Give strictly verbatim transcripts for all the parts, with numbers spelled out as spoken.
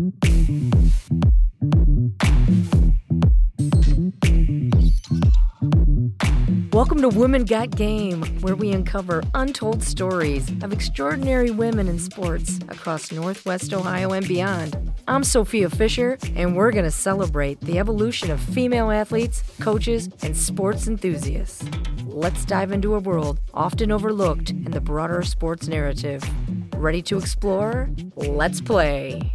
Welcome to Women Got Game, where we uncover untold stories of extraordinary women in sports across Northwest Ohio and beyond. I'm Sophia Fisher, and we're going to celebrate the evolution of female athletes, coaches, and sports enthusiasts. Let's dive into a world often overlooked in the broader sports narrative. Ready to explore? Let's play.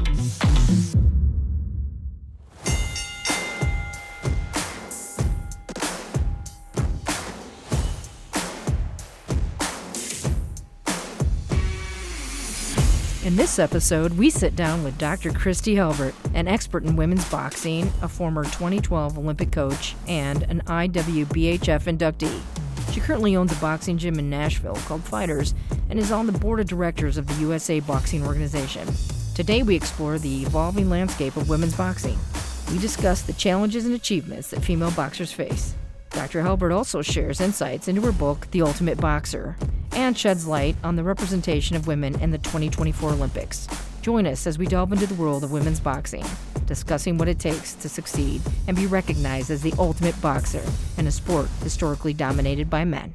In this episode, we sit down with Doctor Kristi Halbert, an expert in women's boxing, a former twenty twelve Olympic coach, and an I W B H F inductee. She currently owns a boxing gym in Nashville called Fighters and is on the board of directors of the U S A Boxing Organization. Today, we explore the evolving landscape of women's boxing. We discuss the challenges and achievements that female boxers face. Doctor Halbert also shares insights into her book, The Ultimate Boxer, and sheds light on the representation of women in the twenty twenty-four Olympics. Join us as we delve into the world of women's boxing, discussing what it takes to succeed and be recognized as the ultimate boxer in a sport historically dominated by men.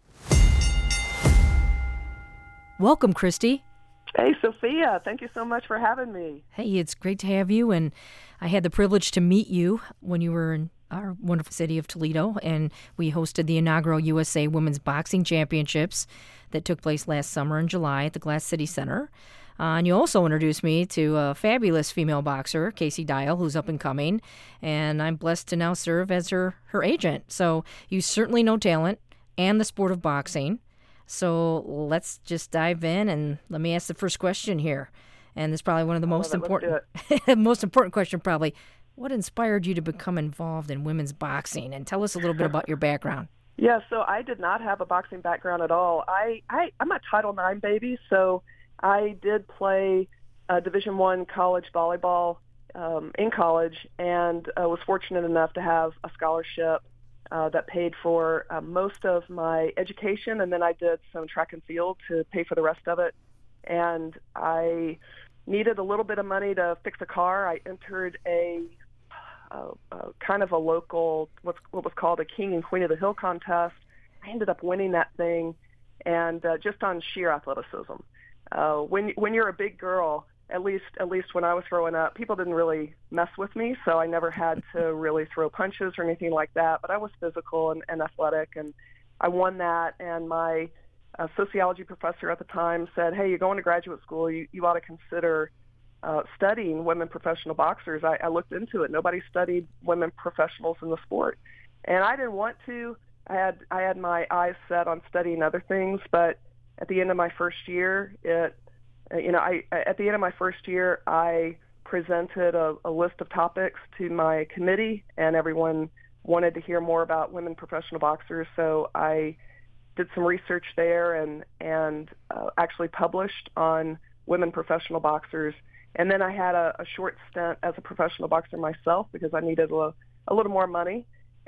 Welcome, Kristi. Hey, Sophia. Thank you so much for having me. Hey, it's great to have you, and I had the privilege to meet you when you were in our wonderful city of Toledo, and we hosted the inaugural U S A Women's Boxing Championships that took place last summer in July at the Glass City Center. Uh, and you also introduced me to a fabulous female boxer, Casey Dial, who's up and coming, and I'm blessed to now serve as her, her agent. So you certainly know talent and the sport of boxing. So let's just dive in, and let me ask the first question here. And this is probably one of the most important, most important question probably. What inspired you to become involved in women's boxing? And tell us a little bit about your background. Yeah, so I did not have a boxing background at all. I, I, I'm a Title nine baby, so I did play uh, Division One college volleyball um, in college, and uh, was fortunate enough to have a scholarship uh, that paid for uh, most of my education, and then I did some track and field to pay for the rest of it. And I needed a little bit of money to fix a car. I entered a Uh, uh, kind of a local, what's, what was called a King and Queen of the Hill contest. I ended up winning that thing, and uh, just on sheer athleticism. Uh, when when you're a big girl, at least at least when I was growing up, people didn't really mess with me, so I never had to really throw punches or anything like that. But I was physical and, and athletic, and I won that. And my uh, sociology professor at the time said, "Hey, you're going to graduate school. You you ought to consider Uh, studying women professional boxers." I, I looked into it. Nobody studied women professionals in the sport, and I didn't want to. I had I had my eyes set on studying other things, but at the end of my first year, it you know I at the end of my first year, I presented a, a list of topics to my committee, and everyone wanted to hear more about women professional boxers. So I did some research there and and uh, actually published on women professional boxers. And then I had a, a short stint as a professional boxer myself because I needed a, a little more money.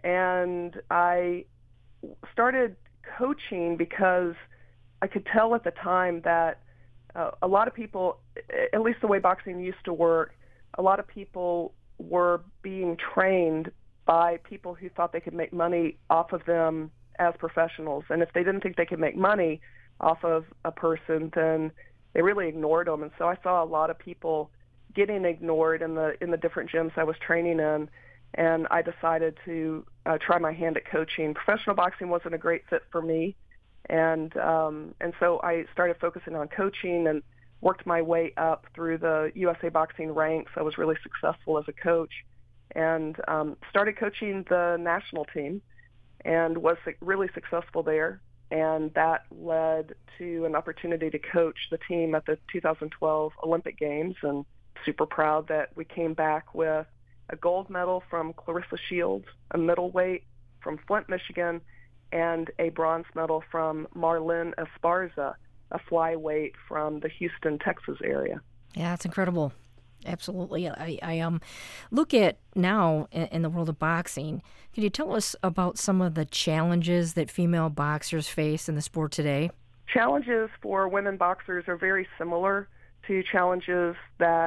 And I started coaching because I could tell at the time that uh, a lot of people, at least the way boxing used to work, a lot of people were being trained by people who thought they could make money off of them as professionals. And if they didn't think they could make money off of a person, then they really ignored them. And so I saw a lot of people getting ignored in the in the different gyms I was training in, and I decided to uh, try my hand at coaching. Professional boxing wasn't a great fit for me, and um, and so I started focusing on coaching and worked my way up through the U S A Boxing ranks. I was really successful as a coach, and um, started coaching the national team, and was really successful there. And that led to an opportunity to coach the team at the two thousand twelve Olympic Games, and super proud that we came back with a gold medal from Clarissa Shields, a middleweight from Flint, Michigan, and a bronze medal from Marlene Esparza, a flyweight from the Houston, Texas area. Yeah, it's incredible. Absolutely. I, I um look at now in, in the world of boxing. Can you tell us about some of the challenges that female boxers face in the sport today? Challenges for women boxers are very similar to challenges that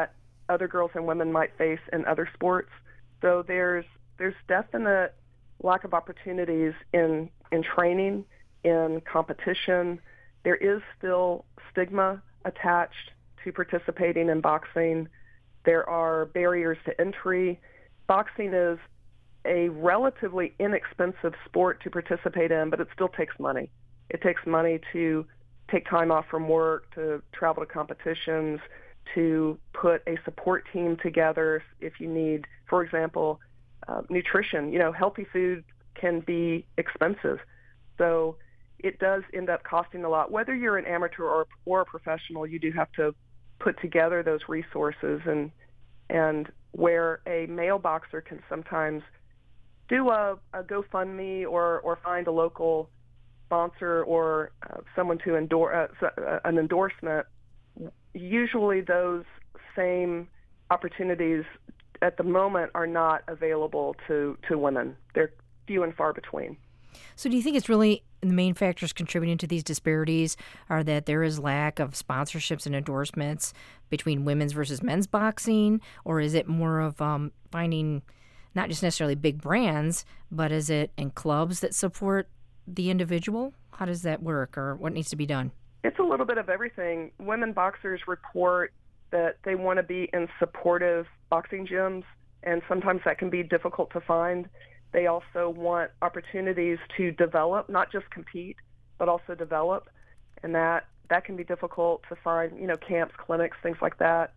other girls and women might face in other sports. So there's there's definite lack of opportunities in in training, in competition. There is still stigma attached to participating in boxing. There are barriers to entry. Boxing is a relatively inexpensive sport to participate in, but it still takes money. It takes money to take time off from work, to travel to competitions, to put a support team together if you need, for example, uh, nutrition. You know, healthy food can be expensive. So it does end up costing a lot. Whether you're an amateur or, or a professional, you do have to put together those resources, and and where a male boxer can sometimes do a, a GoFundMe or, or find a local sponsor or uh, someone to endorse uh, an endorsement, usually those same opportunities at the moment are not available to, to women. They're few and far between. So do you think it's really the main factors contributing to these disparities are that there is lack of sponsorships and endorsements between women's versus men's boxing, or is it more of um, finding not just necessarily big brands, but is it in clubs that support the individual? How does that work, or what needs to be done? It's a little bit of everything. Women boxers report that they want to be in supportive boxing gyms, and sometimes that can be difficult to find. They also want opportunities to develop, not just compete, but also develop, and that, that can be difficult to find, you know, camps, clinics, things like that.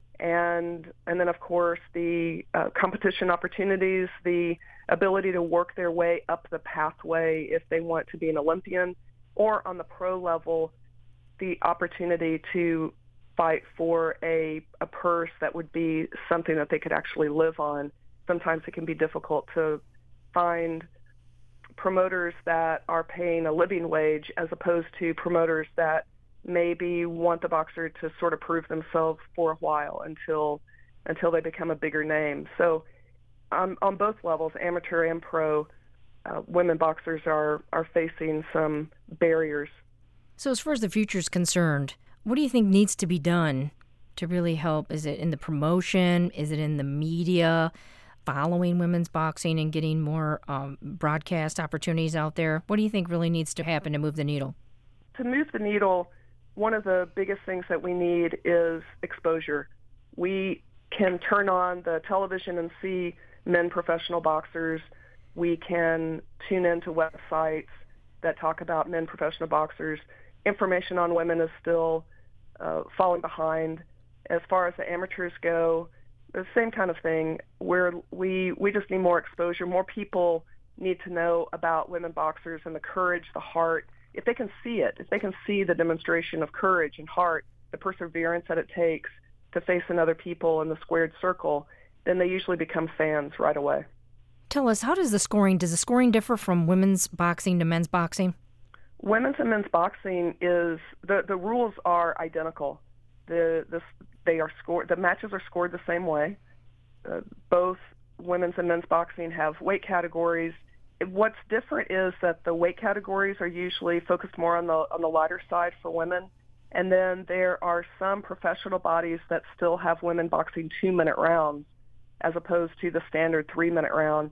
And and then, of course, the uh, competition opportunities, the ability to work their way up the pathway if they want to be an Olympian, or on the pro level, the opportunity to fight for a, a purse that would be something that they could actually live on. Sometimes it can be difficult to find promoters that are paying a living wage as opposed to promoters that maybe want the boxer to sort of prove themselves for a while until until they become a bigger name. So um, on both levels, amateur and pro, uh, women boxers are, are facing some barriers. So as far as the future is concerned, what do you think needs to be done to really help? Is it in the promotion? Is it in the media following women's boxing and getting more um, broadcast opportunities out there? What do you think really needs to happen to move the needle? To move the needle, one of the biggest things that we need is exposure. We can turn on the television and see men professional boxers. We can tune into websites that talk about men professional boxers. Information on women is still uh, falling behind. As far as the amateurs go, the same kind of thing, where we, we just need more exposure. More people need to know about women boxers and the courage, the heart. If they can see it, if they can see the demonstration of courage and heart, the perseverance that it takes to face another people in the squared circle, then they usually become fans right away. Tell us, how does the scoring, does the scoring differ from women's boxing to men's boxing? Women's and men's boxing is, the, the rules are identical. The, the, they are scored, the matches are scored the same way. Uh, both women's and men's boxing have weight categories. What's different is that the weight categories are usually focused more on the on the lighter side for women, and then there are some professional bodies that still have women boxing two-minute rounds as opposed to the standard three-minute round.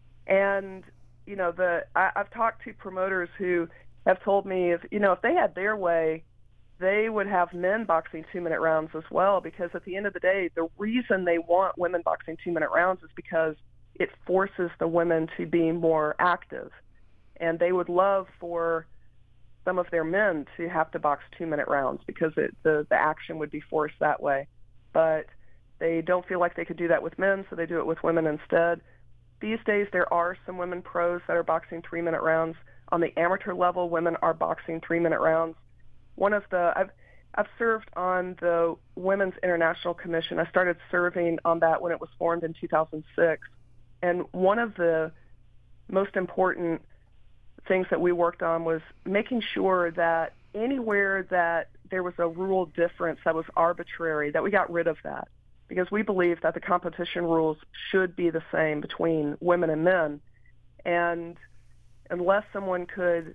And you know, the I, I've talked to promoters who have told me if you know if they had their way, they would have men boxing two-minute rounds as well, because at the end of the day, the reason they want women boxing two-minute rounds is because it forces the women to be more active. And they would love for some of their men to have to box two-minute rounds because it, the, the action would be forced that way. But they don't feel like they could do that with men, so they do it with women instead. These days, there are some women pros that are boxing three-minute rounds. On the amateur level, women are boxing three-minute rounds. One of the, I've, I've served on the Women's International Commission. I started serving on that when it was formed in two thousand six. And one of the most important things that we worked on was making sure that anywhere that there was a rule difference that was arbitrary, that we got rid of that. Because we believe that the competition rules should be the same between women and men. And unless someone could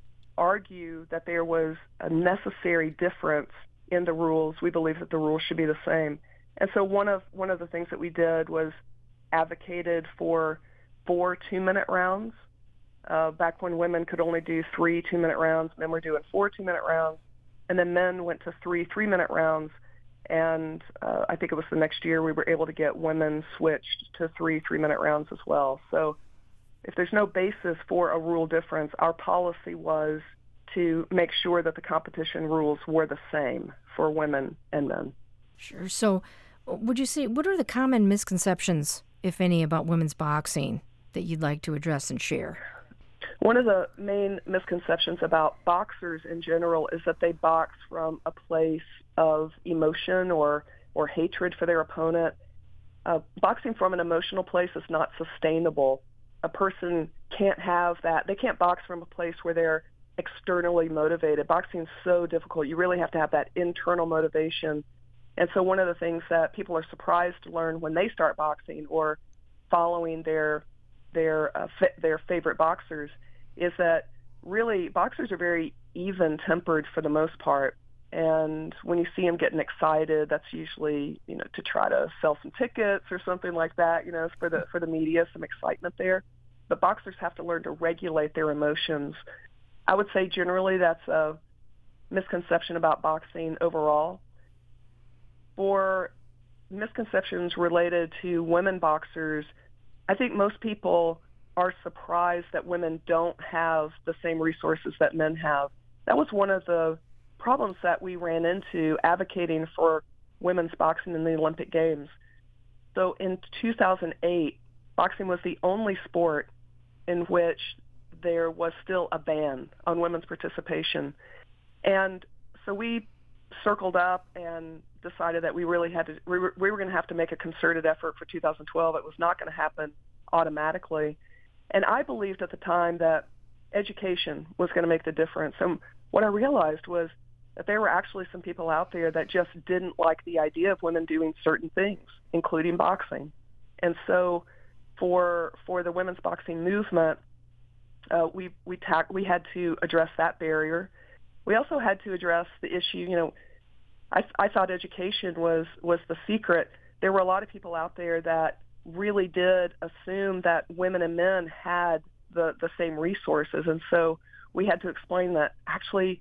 argue that there was a necessary difference in the rules, we believe that the rules should be the same. And so one of one of the things that we did was advocated for four two-minute rounds. Uh, back when women could only do three two-minute rounds, men were doing four two-minute rounds, and then men went to three three-minute rounds. And uh, I think it was the next year we were able to get women switched to three three-minute rounds as well. So if there's no basis for a rule difference, our policy was to make sure that the competition rules were the same for women and men. Sure. So would you say, what are the common misconceptions, if any, about women's boxing that you'd like to address and share? One of the main misconceptions about boxers in general is that they box from a place of emotion or, or hatred for their opponent. Uh, boxing from an emotional place is not sustainable. A person can't have that. They can't box from a place where they're externally motivated. Boxing is so difficult. You really have to have that internal motivation. And so one of the things that people are surprised to learn when they start boxing or following their their uh, fa- their favorite boxers is that really boxers are very even-tempered for the most part. And when you see them getting excited, that's usually, you know, to try to sell some tickets or something like that, you know, for the for the media, some excitement there. But boxers have to learn to regulate their emotions. I would say generally that's a misconception about boxing overall. For misconceptions related to women boxers, I think most people are surprised that women don't have the same resources that men have. That was one of the problems that we ran into advocating for women's boxing in the Olympic Games. So in two thousand eight, boxing was the only sport in which there was still a ban on women's participation. And so we circled up and decided that we really had to, we were, we were going to have to make a concerted effort for two thousand twelve. It was not going to happen automatically. And I believed at the time that education was going to make the difference. And what I realized was that there were actually some people out there that just didn't like the idea of women doing certain things, including boxing. And so for for the women's boxing movement, uh, we we ta- we had to address that barrier. We also had to address the issue, you know, I, I thought education was, was the secret. There were a lot of people out there that really did assume that women and men had the, the same resources. And so we had to explain that actually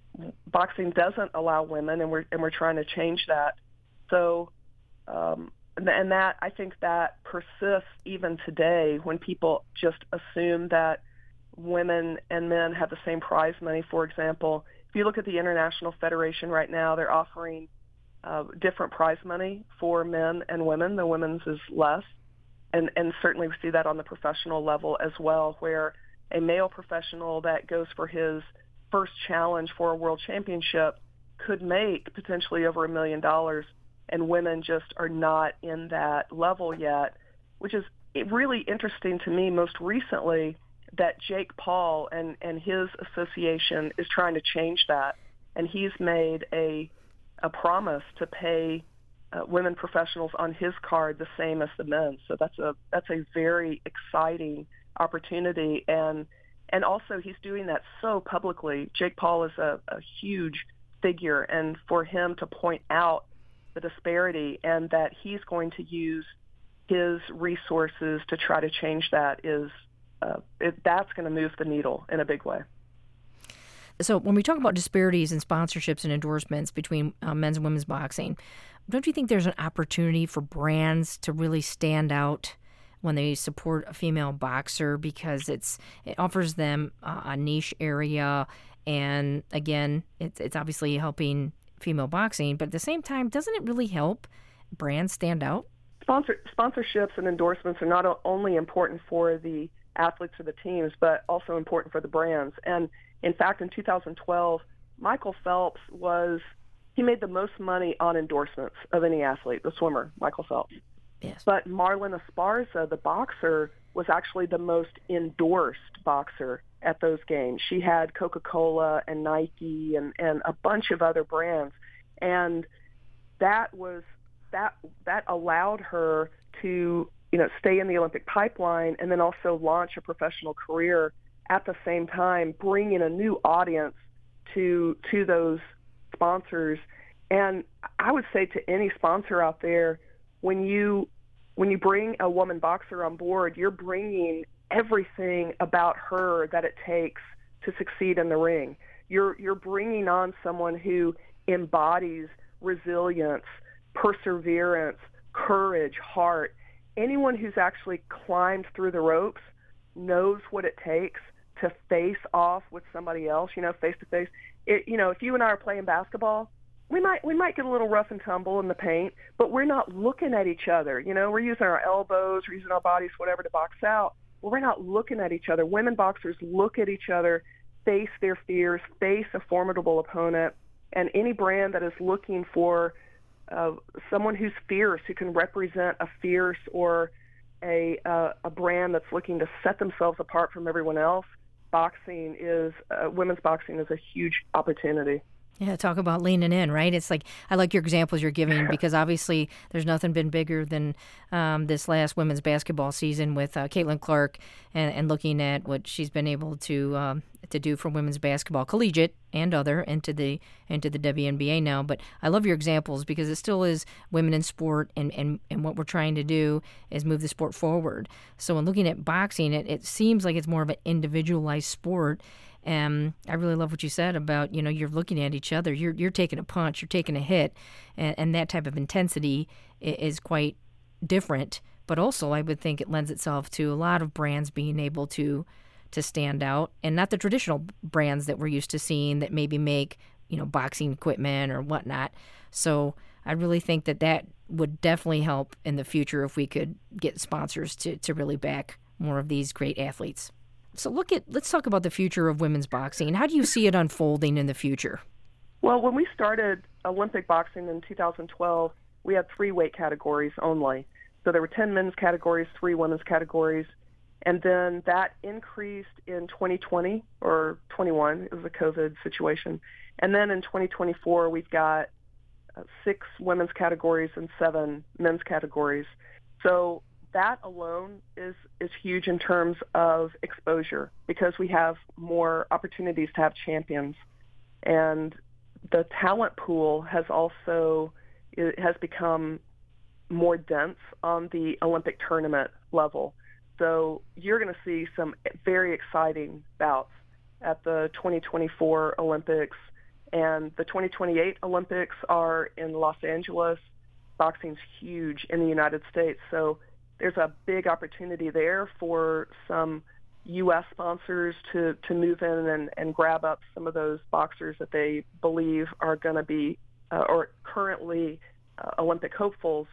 boxing doesn't allow women, and we're, and we're trying to change that. So, um, and, and that, I think that persists even today when people just assume that women and men have the same prize money. For example, if you look at the International Federation right now, they're offering uh, different prize money for men and women. The women's is less. And, and certainly we see that on the professional level as well, where a male professional that goes for his first challenge for a world championship could make potentially over a million dollars, and women just are not in that level yet, which is really interesting to me most recently that Jake Paul and, and his association is trying to change that. And he's made a a promise to pay uh, women professionals on his card the same as the men. So that's a that's a very exciting opportunity. And and also he's doing that so publicly. Jake Paul is a, a huge figure, and for him to point out the disparity and that he's going to use his resources to try to change that is Uh, it, that's going to move the needle in a big way. So when we talk about disparities in sponsorships and endorsements between uh, men's and women's boxing, don't you think there's an opportunity for brands to really stand out when they support a female boxer, because it's it offers them uh, a niche area, and again, it's it's obviously helping female boxing, but at the same time, doesn't it really help brands stand out? Sponsor, sponsorships and endorsements are not only important for the athletes or the teams, but also important for the brands. And in fact, in two thousand twelve, Michael Phelps was, he made the most money on endorsements of any athlete, the swimmer, Michael Phelps. Yes. But Marlon Esparza, the boxer, was actually the most endorsed boxer at those games. She had Coca-Cola and Nike and, and a bunch of other brands. And that was, that, that allowed her to, you know, stay in the Olympic pipeline and then also launch a professional career at the same time, bringing a new audience to to those sponsors. And I would say to any sponsor out there, when you when you bring a woman boxer on board, you're bringing everything about her that it takes to succeed in the ring. You're you're bringing on someone who embodies resilience, perseverance, courage, heart. Anyone who's actually climbed through the ropes knows what it takes to face off with somebody else, you know, face to face. It, you know, if you and I are playing basketball, we might we might get a little rough and tumble in the paint, but we're not looking at each other. You know, we're using our elbows, we're using our bodies, whatever, to box out. Well, we're not looking at each other. Women boxers look at each other, face their fears, face a formidable opponent, and any brand that is looking for uh, someone who's fierce, who can represent a fierce or a uh, a brand that's looking to set themselves apart from everyone else, boxing is uh, women's boxing is a huge opportunity. Yeah, talk about leaning in, right? It's like, I like your examples you're giving because obviously there's nothing been bigger than um, this last women's basketball season with uh, Caitlin Clark and, and looking at what she's been able to um, to do for women's basketball, collegiate and other, into the into the W N B A now. But I love your examples because it still is women in sport, and, and, and what we're trying to do is move the sport forward. So in looking at boxing, it, it seems like it's more of an individualized sport. And I really love what you said about, you know, you're looking at each other, you're you're taking a punch, you're taking a hit, and, and that type of intensity is quite different. But also, I would think it lends itself to a lot of brands being able to to stand out, and not the traditional brands that we're used to seeing that maybe make, you know, boxing equipment or whatnot. So I really think that that would definitely help in the future if we could get sponsors to, to really back more of these great athletes. So look at let's talk about the future of women's boxing. How do you see it unfolding in the future? Well, when we started Olympic boxing in two thousand twelve, we had three weight categories only. So there were ten men's categories, three women's categories. And then that increased in twenty twenty or twenty-one. It was a COVID situation. And then in twenty twenty-four, we've got uh, six women's categories and seven men's categories. So that alone is, is huge in terms of exposure because we have more opportunities to have champions. And the talent pool has also it has become more dense on the Olympic tournament level. So you're going to see some very exciting bouts at the twenty twenty-four Olympics, and the twenty twenty-eight Olympics are in Los Angeles. Boxing's huge in the United States, so there's a big opportunity there for some U S sponsors to, to move in and, and grab up some of those boxers that they believe are going to be uh, or currently uh, Olympic hopefuls,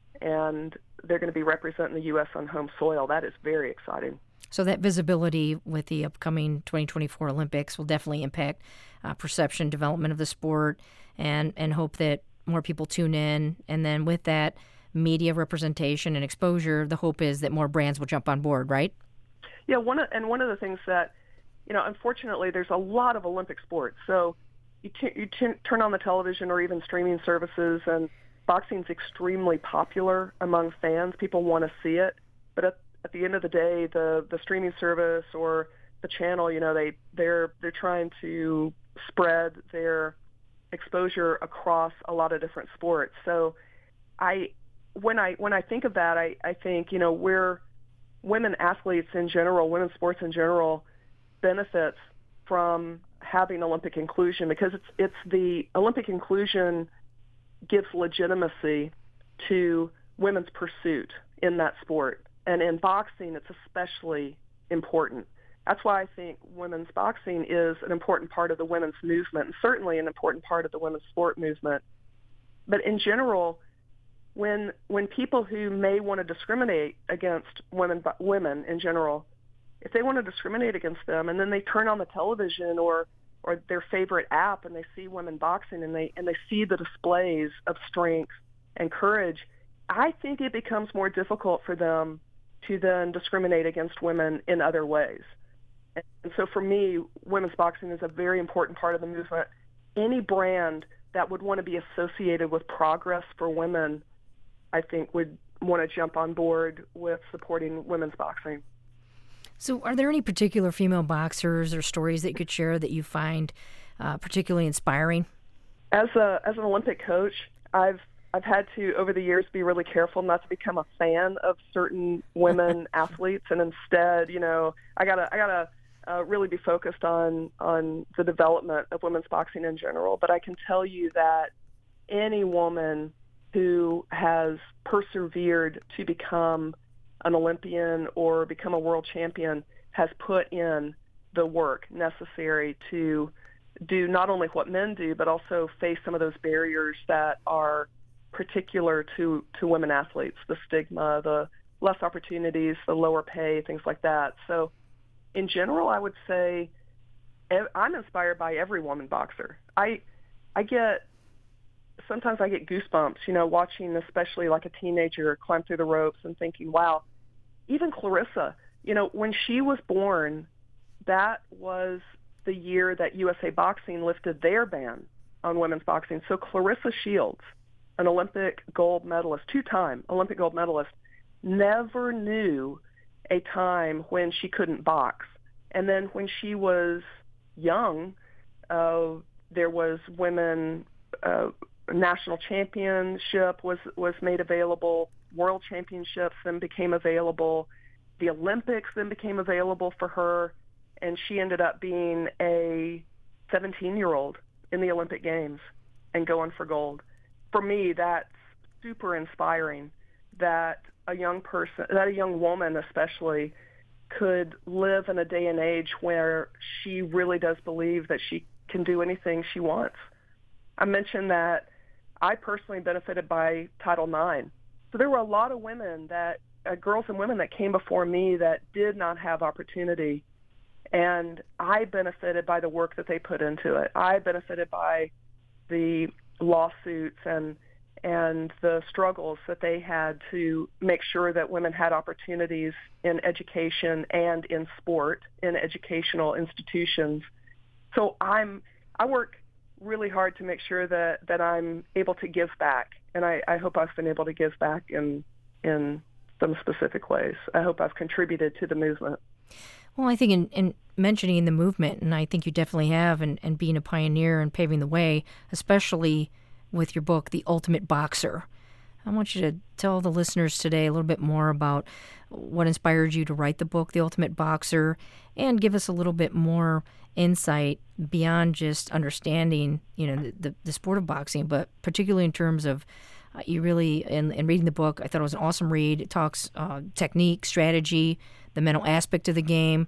and they're going to be representing the U S on home soil. That is very exciting. So that visibility with the upcoming twenty twenty-four Olympics will definitely impact uh, perception, development of the sport, and, and hope that more people tune in. And then with that, media representation and exposure, the hope is that more brands will jump on board, right? Yeah, one of, and one of the things that, you know, unfortunately, there's a lot of Olympic sports. So you, t- you t- turn on the television or even streaming services, and boxing's extremely popular among fans. People want to see it. But at, at the end of the day, the, the streaming service or the channel, you know, they, they're, they're trying to spread their exposure across a lot of different sports. So I... When I when I think of that, I, I think, you know, we're women athletes in general, women's sports in general, benefits from having Olympic inclusion because it's it's the Olympic inclusion gives legitimacy to women's pursuit in that sport. And in boxing, it's especially important. That's why I think women's boxing is an important part of the women's movement, and certainly an important part of the women's sport movement. But in general, When when people who may want to discriminate against women women in general, if they want to discriminate against them, and then they turn on the television or or their favorite app and they see women boxing and they and they see the displays of strength and courage, I think it becomes more difficult for them to then discriminate against women in other ways. And so for me, women's boxing is a very important part of the movement. Any brand that would want to be associated with progress for women, I think, would want to jump on board with supporting women's boxing. So are there any particular female boxers or stories that you could share that you find uh, particularly inspiring? As a as an Olympic coach, I've I've had to over the years be really careful not to become a fan of certain women athletes, and instead, you know, I gotta I gotta uh, really be focused on on the development of women's boxing in general. But I can tell you that any woman who has persevered to become an Olympian or become a world champion has put in the work necessary to do not only what men do, but also face some of those barriers that are particular to, to women athletes, the stigma, the less opportunities, the lower pay, things like that. So in general, I would say I'm inspired by every woman boxer. I I get, sometimes I get goosebumps, you know, watching especially like a teenager climb through the ropes and thinking, wow, even Clarissa, you know, when she was born, that was the year that U S A Boxing lifted their ban on women's boxing. So Clarissa Shields, an Olympic gold medalist, two-time Olympic gold medalist, never knew a time when she couldn't box. And then when she was young, uh, there was women uh, national championship was, was made available, world championships then became available, the Olympics then became available for her, and she ended up being a seventeen-year-old in the Olympic Games and going for gold. For me, that's super inspiring that a young person, that a young woman especially, could live in a day and age where she really does believe that she can do anything she wants. I mentioned that I personally benefited by Title nine. So there were a lot of women that, uh, girls and women that came before me that did not have opportunity. And I benefited by the work that they put into it. I benefited by the lawsuits and and the struggles that they had to make sure that women had opportunities in education and in sport, in educational institutions. So I'm I work really hard to make sure that, that I'm able to give back. And I, I hope I've been able to give back in in some specific ways. I hope I've contributed to the movement. Well, I think in, in mentioning the movement, and I think you definitely have, and, and being a pioneer and paving the way, especially with your book, The Ultimate Boxer. I want you to tell the listeners today a little bit more about what inspired you to write the book, The Ultimate Boxer, and give us a little bit more insight beyond just understanding, you know, the, the, the sport of boxing, but particularly in terms of uh, you really, in, in reading the book, I thought it was an awesome read. It talks uh, technique, strategy, the mental aspect of the game.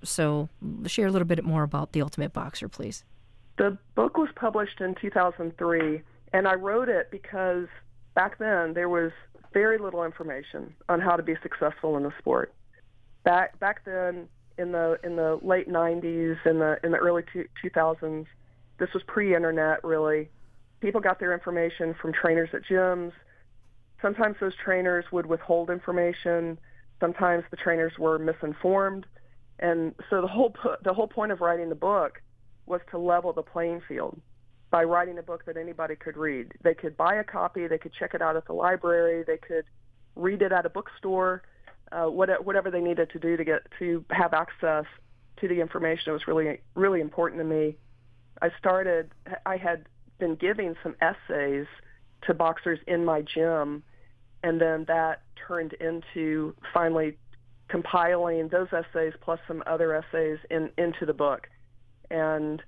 So share a little bit more about The Ultimate Boxer, please. The book was published in two thousand three, and I wrote it because back then there was very little information on how to be successful in the sport. Back back then, in the in the late nineties, in the in the early two thousands, this was pre-internet really. People got their information from trainers at gyms. Sometimes those trainers would withhold information. Sometimes the trainers were misinformed. And so the whole the whole point of writing the book was to level the playing field by writing a book that anybody could read. They could buy a copy, they could check it out at the library, they could read it at a bookstore, uh, whatever they needed to do to get to have access to the information. It was really, really important to me. I started, I had been giving some essays to boxers in my gym, and then that turned into finally compiling those essays plus some other essays in, into the book. And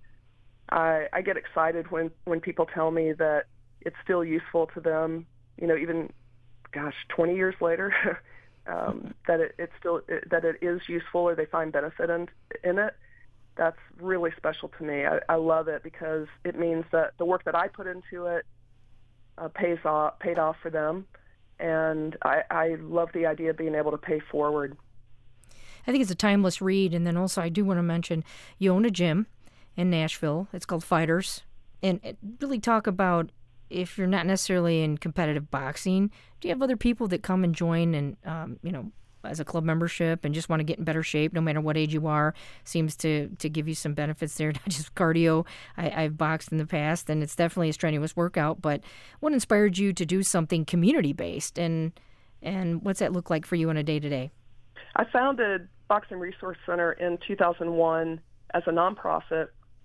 I, I get excited when, when people tell me that it's still useful to them, you know, even, gosh, twenty years later, um, that it, it's still, it, that it is useful or they find benefit in, in it. That's really special to me. I, I love it because it means that the work that I put into it uh, pays off, paid off for them. And I, I love the idea of being able to pay forward. I think it's a timeless read. And then also I do want to mention you own a gym in Nashville. It's called Fighters. And really talk about if you're not necessarily in competitive boxing, do you have other people that come and join and, um, you know, as a club membership and just want to get in better shape no matter what age you are? Seems to, to give you some benefits there, not just cardio. I, I've boxed in the past, and it's definitely a strenuous workout. But what inspired you to do something community-based, and and what's that look like for you on a day-to-day? I founded Boxing Resource Center in two thousand one as a nonprofit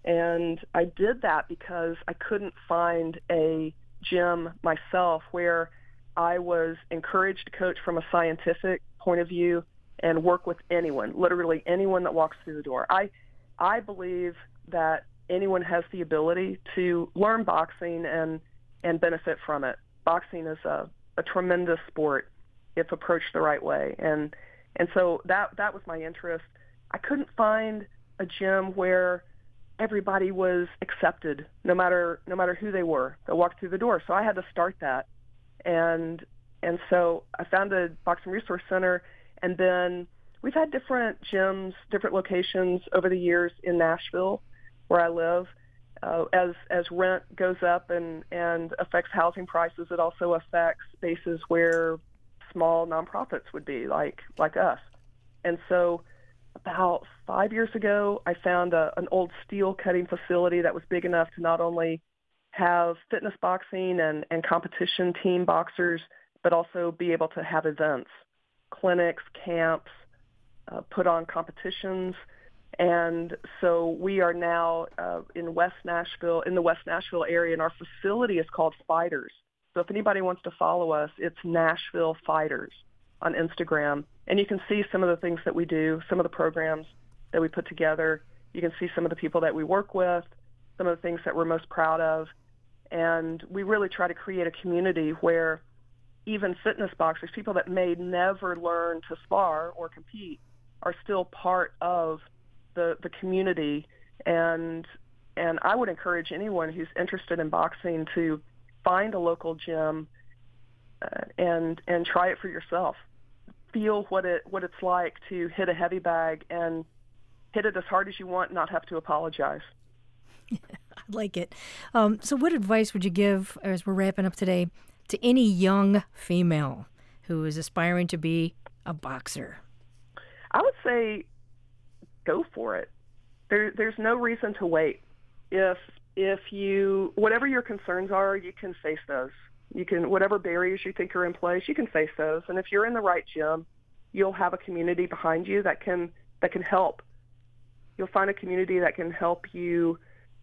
And I did that because I couldn't find a gym myself where I was encouraged to coach from a scientific point of view and work with anyone, literally anyone that walks through the door. I I believe that anyone has the ability to learn boxing and, and benefit from it. Boxing is a, a tremendous sport if approached the right way. And and so that that was my interest. I couldn't find a gym where everybody was accepted, no matter no matter who they were that walked through the door. So I had to start that. And and so I founded Boxing Resource Center, and then we've had different gyms, different locations over the years in Nashville, where I live. Uh, as as rent goes up and, and affects housing prices, it also affects spaces where small nonprofits would be, like like us. And so about five years ago, I found a, an old steel cutting facility that was big enough to not only have fitness boxing and, and competition team boxers, but also be able to have events, clinics, camps, uh, put on competitions. And so we are now uh, in West Nashville, in the West Nashville area, and our facility is called Fighters. So if anybody wants to follow us, it's Nashville Fighters on Instagram. And you can see some of the things that we do, some of the programs that we put together. You can see some of the people that we work with, some of the things that we're most proud of. And we really try to create a community where even fitness boxers, people that may never learn to spar or compete, are still part of the, the community. And and I would encourage anyone who's interested in boxing to find a local gym uh, and and try it for yourself. Feel what it what it's like to hit a heavy bag and hit it as hard as you want, and not have to apologize. I like it. Um, so what advice would you give, as we're wrapping up today, to any young female who is aspiring to be a boxer? I would say go for it. There, there's no reason to wait. If if you, whatever your concerns are, you can face those. You can, whatever barriers you think are in place, you can face those. And if you're in the right gym, you'll have a community behind you that can that can help. You'll find a community that can help you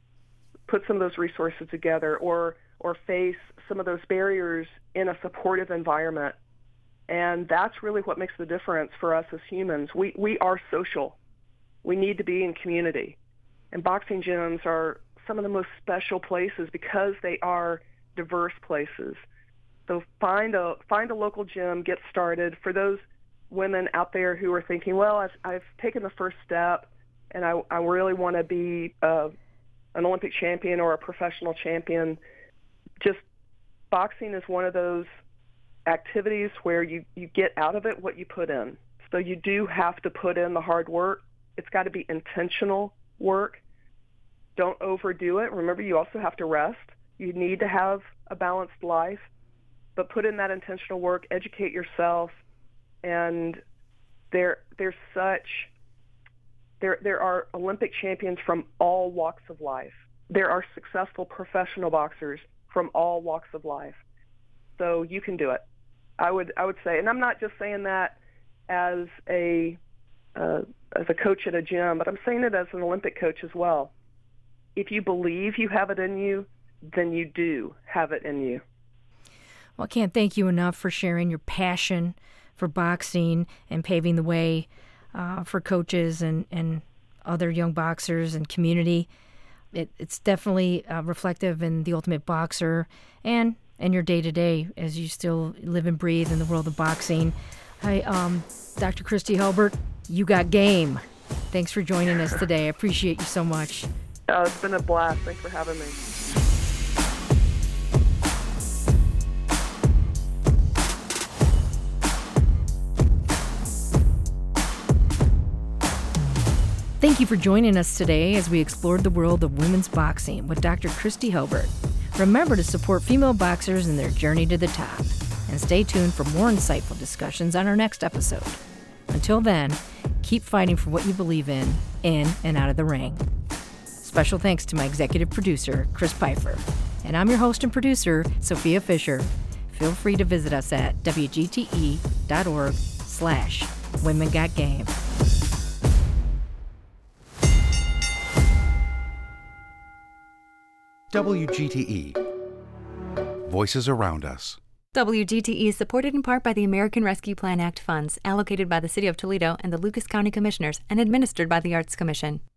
put some of those resources together, or or face some of those barriers in a supportive environment. And that's really what makes the difference for us as humans. We we are social. We need to be in community. And boxing gyms are some of the most special places because they are diverse places. So find a find a local gym, get started. For those women out there who are thinking, well, I've, I've taken the first step, and I, I really want to be uh, an Olympic champion or a professional champion, just boxing is one of those activities where you, you get out of it what you put in. So you do have to put in the hard work. It's got to be intentional work. Don't overdo it. Remember, you also have to rest. You need to have a balanced life, but put in that intentional work, educate yourself, and there there's such there there are Olympic champions from all walks of life. There are successful professional boxers from all walks of life. So you can do it. I would I would say, and I'm not just saying that as a uh, as a coach at a gym, but I'm saying it as an Olympic coach as well. If you believe you have it in you, then you do have it in you. Well, I can't thank you enough for sharing your passion for boxing and paving the way uh, for coaches and, and other young boxers and community. It, it's definitely uh, reflective in The Ultimate Boxer and in your day-to-day as you still live and breathe in the world of boxing. Hi, um, Doctor Kristi Hulbert, you got game. Thanks for joining us today. I appreciate you so much. Oh, it's been a blast. Thanks for having me. Thank you for joining us today as we explored the world of women's boxing with Doctor Kristi Hulbert. Remember to support female boxers in their journey to the top, and stay tuned for more insightful discussions on our next episode. Until then, keep fighting for what you believe in, in and out of the ring. Special thanks to my executive producer, Chris Pfeiffer. And I'm your host and producer, Sophia Fisher. Feel free to visit us at W G T E dot org slash Women Got Game. W G T E. Voices around us. W G T E is supported in part by the American Rescue Plan Act funds allocated by the City of Toledo and the Lucas County Commissioners and administered by the Arts Commission.